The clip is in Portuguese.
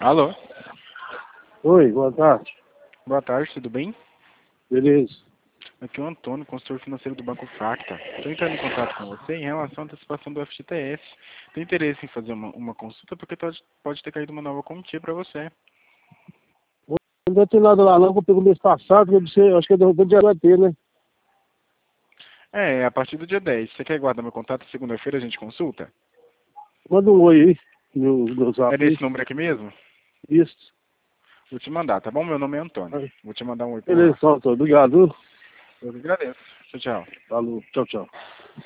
Alô? Oi, boa tarde. Boa tarde, tudo bem? Beleza. Aqui é o Antônio, consultor financeiro do Banco Facta. Estou entrando em contato com você em relação à antecipação do FGTS. Tem interesse em fazer uma consulta porque pode ter caído uma nova quantia para você. Não deve ter nada lá não, que eu peguei o mês passado, que eu disse, acho que derrubou dia vai ter, né? É a partir do dia 10. Você quer guardar meu contato? Segunda-feira a gente consulta? Manda um oi aí, meu É zap aí. nesse número aqui mesmo? Isso. Vou te mandar, tá bom? Meu nome é Antônio. Aí. Vou te mandar um oi por Beleza, lá. então, Antônio. Obrigado. Eu que agradeço. Tchau, tchau. Falou. Tchau, tchau.